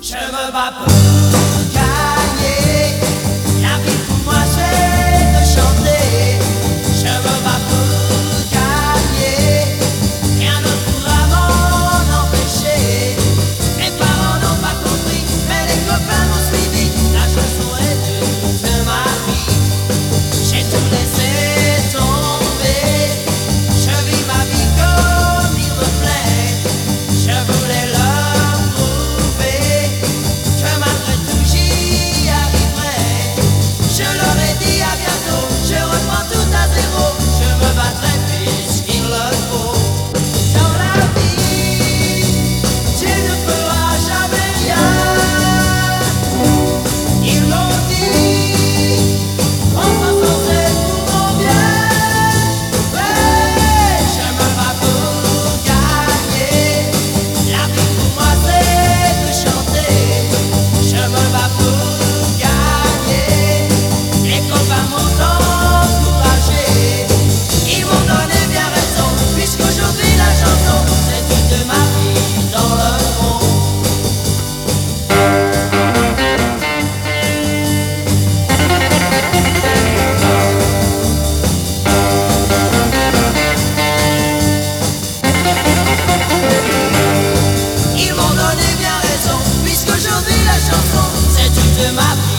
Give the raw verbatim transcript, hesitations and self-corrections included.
Je me bats pour gagner. La vie pour moi c'est de chanter. Je me bats pour gagner. Rien ne pourra m'en empêcher. Mes parents n'ont pas compris, mais les copains m'ont suivi. La chanson est toute ma vie. J'ai tout laissé tomber. Je vis ma vie comme il me plaît. Je voulais leur prouver que malgré tout j'y arriverai. Je leur ai dit à bientôt, je reprends tout à zéro. Je me battrai puisqu'il le faut. Dans la vie, tu ne feras jamais rien. Ils l'ont dit, en pensant c'est pour mon bien. Ouais, je me bats pour gagner. La vie pour moi c'est de chanter. Je me bats pour gagner. Les copains m'ont encouragé. Ils m'ont donné bien raison, puisqu'aujourd'hui la chanson c'est toute ma vie dans le fond. Ils m'ont donné bien raison, puisqu'aujourd'hui la chanson c'est toute ma vie.